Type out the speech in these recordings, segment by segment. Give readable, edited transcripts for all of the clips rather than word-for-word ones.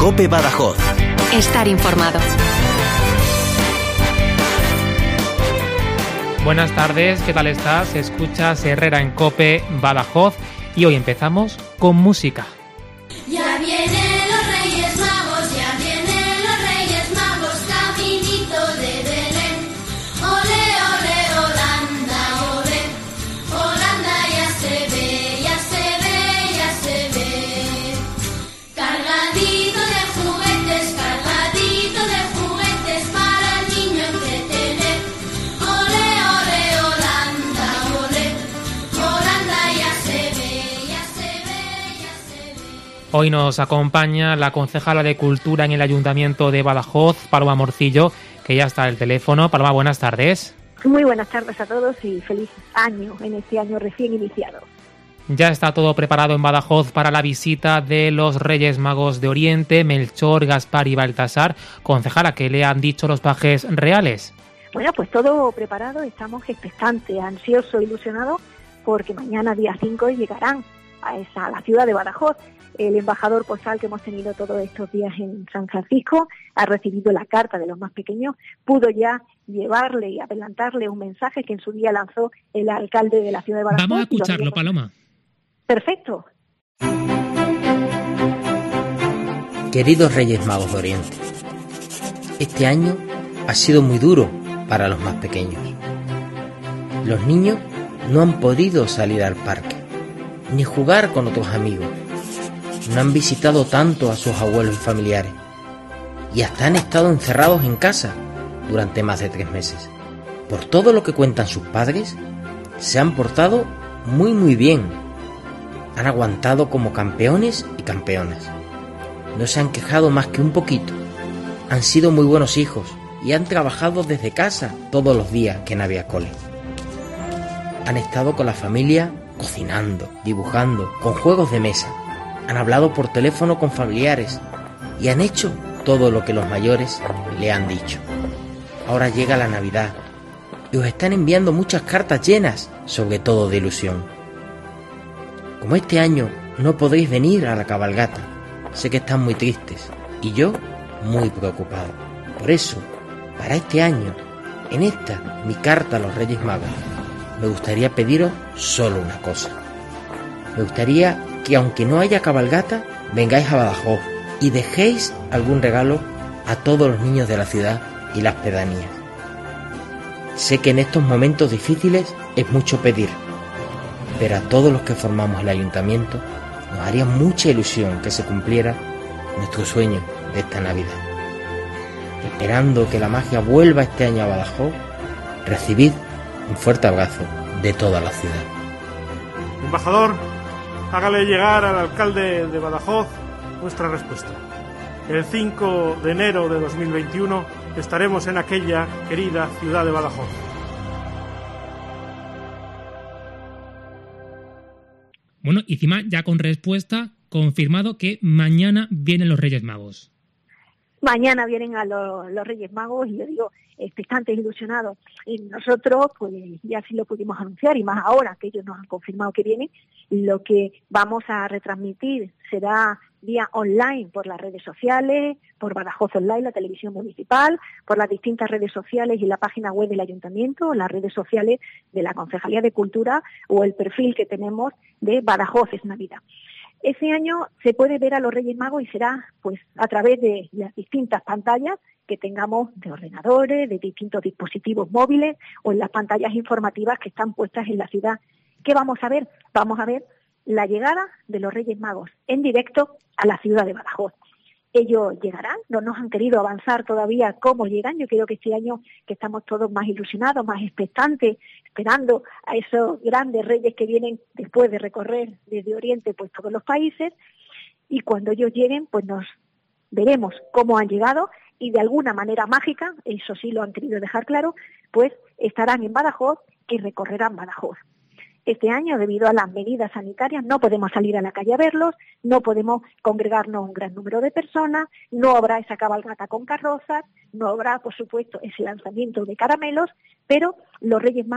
COPE Badajoz. Estar informado. Buenas tardes, ¿qué tal estás? Escuchas Herrera en COPE Badajoz y hoy empezamos con música. Ya vienen los Reyes Magos, ya vienen los Reyes Magos, caminito de Belén. Ole, ole, Holanda, ole, Holanda ya se ve, ya se ve, ya se ve. Cargadito de juguetes para el niño entretener. Ole, ole, Holanda, ole, Holanda ya se ve, ya se ve, ya se ve. Hoy nos acompaña la concejala de Cultura en el Ayuntamiento de Badajoz, Paloma Morcillo, que ya está al teléfono. Paloma, buenas tardes. Muy buenas tardes a todos y feliz año en este año recién iniciado. Ya está todo preparado en Badajoz para la visita de los Reyes Magos de Oriente, Melchor, Gaspar y Baltasar. Concejala, ¿qué le han dicho los pajes reales? Bueno, pues todo preparado, estamos expectantes, ansiosos, ilusionados, porque mañana, día 5, llegarán a la ciudad de Badajoz. El embajador postal que hemos tenido todos estos días en San Francisco ha recibido la carta de los más pequeños, pudo ya llevarle y adelantarle un mensaje que en su día lanzó el alcalde de la ciudad de Badajoz. Vamos a escucharlo, Paloma. Perfecto. Queridos Reyes Magos de Oriente, este año ha sido muy duro para los más pequeños. Los niños no han podido salir al parque, ni jugar con otros amigos. No han visitado tanto a sus abuelos y familiares y hasta han estado encerrados en casa durante más de 3 meses. Por todo lo que cuentan sus padres, se han portado muy bien. Han aguantado como campeones y campeonas. No se han quejado más que un poquito. Han sido muy buenos hijos y han trabajado desde casa todos los días que no había cole. Han estado con la familia cocinando, dibujando, con juegos de mesa. Han hablado por teléfono con familiares y han hecho todo lo que los mayores le han dicho. Ahora llega la Navidad y os están enviando muchas cartas llenas, sobre todo de ilusión. Como este año no podéis venir a la cabalgata, sé que están muy tristes y yo muy preocupado. Por eso, para este año, en esta, mi carta a los Reyes Magos, me gustaría pediros solo una cosa. Me gustaría que aunque no haya cabalgata, vengáis a Badajoz y dejéis algún regalo a todos los niños de la ciudad y las pedanías. Sé que en estos momentos difíciles es mucho pedir, pero a todos los que formamos el ayuntamiento nos haría mucha ilusión que se cumpliera nuestro sueño de esta Navidad. Esperando que la magia vuelva este año a Badajoz, recibid un fuerte abrazo de toda la ciudad. Embajador, hágale llegar al alcalde de Badajoz nuestra respuesta. El 5 de enero de 2021 estaremos en aquella querida ciudad de Badajoz. Bueno, y encima ya con respuesta, confirmado que mañana vienen los Reyes Magos. Mañana vienen a los Reyes Magos y yo digo, expectantes, ilusionados. Y nosotros, pues ya sí lo pudimos anunciar y más ahora que ellos nos han confirmado que vienen, lo que vamos a retransmitir será vía online por las redes sociales, por Badajoz Online, la televisión municipal, por las distintas redes sociales y la página web del ayuntamiento, las redes sociales de la Concejalía de Cultura o el perfil que tenemos de Badajoz es Navidad. Ese año se puede ver a los Reyes Magos y será pues a través de las distintas pantallas que tengamos de ordenadores, de distintos dispositivos móviles o en las pantallas informativas que están puestas en la ciudad. ¿Qué vamos a ver? Vamos a ver la llegada de los Reyes Magos en directo a la ciudad de Badajoz. Ellos llegarán, no nos han querido avanzar todavía cómo llegan. Yo creo que este año que estamos todos más ilusionados, más expectantes, esperando a esos grandes reyes que vienen después de recorrer desde Oriente pues todos los países, y cuando ellos lleguen pues nos veremos cómo han llegado y de alguna manera mágica, eso sí lo han querido dejar claro, pues estarán en Badajoz y recorrerán Badajoz. Este año, debido a las medidas sanitarias, no podemos salir a la calle a verlos, no podemos congregarnos un gran número de personas, no habrá esa cabalgata con carrozas, no habrá, por supuesto, ese lanzamiento de caramelos, pero los Reyes Magos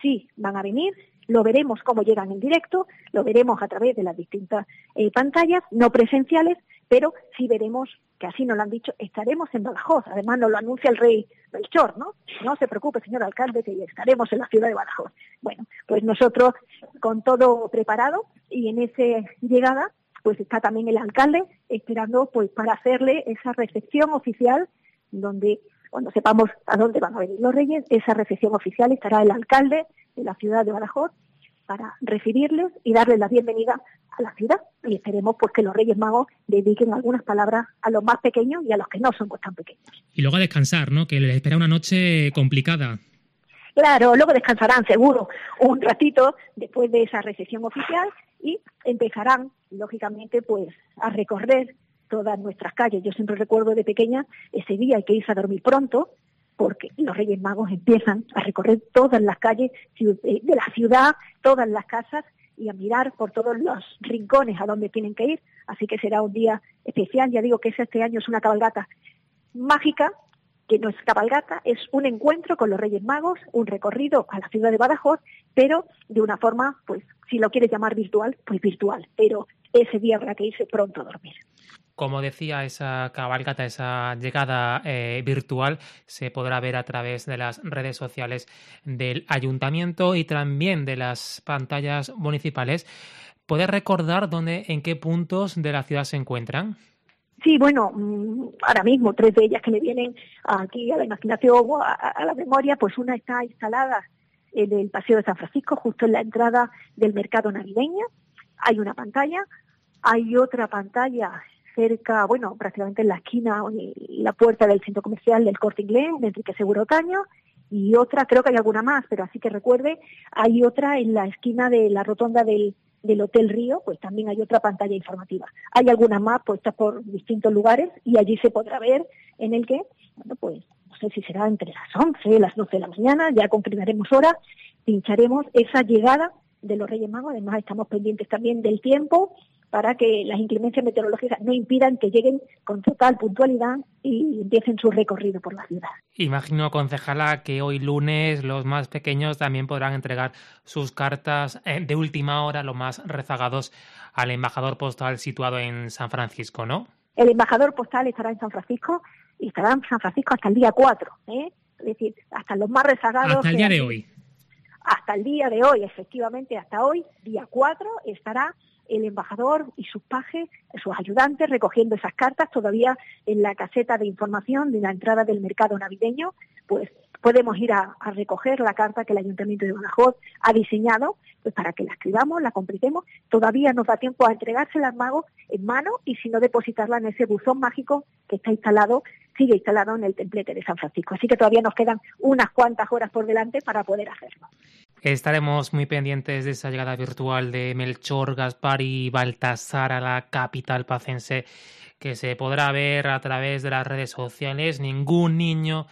sí van a venir, lo veremos cómo llegan en directo, lo veremos a través de las distintas pantallas, no presenciales, pero sí veremos, que así nos lo han dicho, estaremos en Badajoz. Además nos lo anuncia el rey Melchor, ¿no? No se preocupe, señor alcalde, que estaremos en la ciudad de Badajoz. Bueno, pues nosotros con todo preparado y en esa llegada pues está también el alcalde esperando pues para hacerle esa recepción oficial donde cuando sepamos a dónde van a venir los reyes, esa recepción oficial estará el alcalde de la ciudad de Badajoz para recibirles y darles la bienvenida a la ciudad. Y esperemos pues que los Reyes Magos dediquen algunas palabras a los más pequeños y a los que no son pues tan pequeños. Y luego a descansar, ¿no? Que les espera una noche complicada. Claro, luego descansarán seguro un ratito después de esa recepción oficial y empezarán, lógicamente, pues a recorrer todas nuestras calles. Yo siempre recuerdo de pequeña ese día hay que irse a dormir pronto porque los Reyes Magos empiezan a recorrer todas las calles de la ciudad, todas las casas y a mirar por todos los rincones a donde tienen que ir. Así que será un día especial. Ya digo que este año es una cabalgata mágica, que no es cabalgata, es un encuentro con los Reyes Magos, un recorrido a la ciudad de Badajoz, pero de una forma, pues, si lo quieres llamar virtual, pues virtual. Pero ese día habrá que irse pronto a dormir. Como decía, esa cabalgata, esa llegada virtual se podrá ver a través de las redes sociales del ayuntamiento y también de las pantallas municipales. ¿Puedes recordar en qué puntos de la ciudad se encuentran? Sí, bueno, ahora mismo 3 de ellas que me vienen aquí a la imaginación o a la memoria, pues una está instalada en el Paseo de San Francisco, justo en la entrada del mercado navideño. Hay una pantalla, hay otra pantalla cerca, bueno, prácticamente en la esquina y la puerta del centro comercial del Corte Inglés, de Enrique Seguro Otaño, y otra, creo que hay alguna más, pero así que recuerde, hay otra en la esquina de la rotonda del Hotel Río, pues también hay otra pantalla informativa. Hay algunas más puestas por distintos lugares y allí se podrá ver en el que, bueno, pues no sé si será entre las 11, las 12 de la mañana, ya confirmaremos hora, pincharemos esa llegada de los Reyes Magos. Además estamos pendientes también del tiempo para que las inclemencias meteorológicas no impidan que lleguen con total puntualidad y empiecen su recorrido por la ciudad. Imagino, concejala, que hoy lunes los más pequeños también podrán entregar sus cartas de última hora, los más rezagados, al embajador postal situado en San Francisco, ¿no? El embajador postal estará en San Francisco y estará en San Francisco hasta el día 4, ¿eh? Es decir, hasta los más rezagados. Hasta el día de hoy. Hasta el día de hoy, efectivamente, hasta hoy, día 4, estará el embajador y sus pajes, sus ayudantes, recogiendo esas cartas todavía en la caseta de información de la entrada del mercado navideño. Pues podemos ir a recoger la carta que el Ayuntamiento de Badajoz ha diseñado, pues para que la escribamos, la completemos. Todavía nos da tiempo a entregársela al mago en mano y si no, depositarla en ese buzón mágico que sigue instalado en el templete de San Francisco. Así que todavía nos quedan unas cuantas horas por delante para poder hacerlo. Estaremos muy pendientes de esa llegada virtual de Melchor, Gaspar y Baltasar a la capital pacense, que se podrá ver a través de las redes sociales. Ningún niño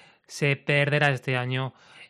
se perderá este año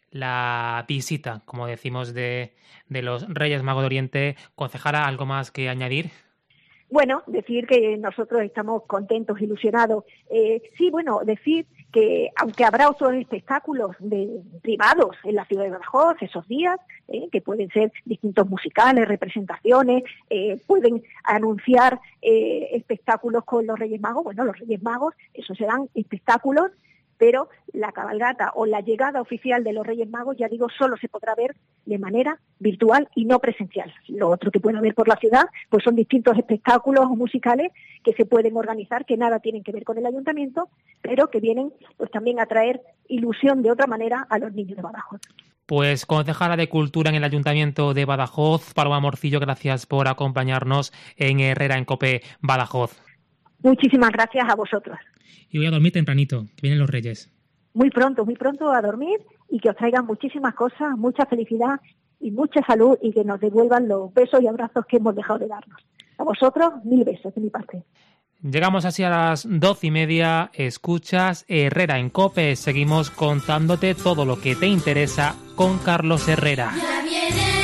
la visita, como decimos, de los Reyes Magos de Oriente. Concejala, ¿algo más que añadir? Bueno, decir que nosotros estamos contentos, ilusionados. Sí, bueno, decir que aunque habrá otros espectáculos privados en la ciudad de Badajoz esos días, que pueden ser distintos musicales, representaciones, pueden anunciar espectáculos con los Reyes Magos. Bueno, los Reyes Magos, esos serán espectáculos, pero la cabalgata o la llegada oficial de los Reyes Magos, ya digo, solo se podrá ver de manera virtual y no presencial. Lo otro que puede haber por la ciudad, pues son distintos espectáculos musicales que se pueden organizar, que nada tienen que ver con el ayuntamiento, pero que vienen pues también a traer ilusión de otra manera a los niños de Badajoz. Pues concejala de Cultura en el Ayuntamiento de Badajoz, Paloma Morcillo, gracias por acompañarnos en Herrera en COPE Badajoz. Muchísimas gracias a vosotros. Y voy a dormir tempranito, que vienen los Reyes. Muy pronto a dormir y que os traigan muchísimas cosas, mucha felicidad y mucha salud y que nos devuelvan los besos y abrazos que hemos dejado de darnos. A vosotros, 1000 besos de mi parte. Llegamos así a las 12:30, escuchas Herrera en COPE, seguimos contándote todo lo que te interesa con Carlos Herrera. Ya viene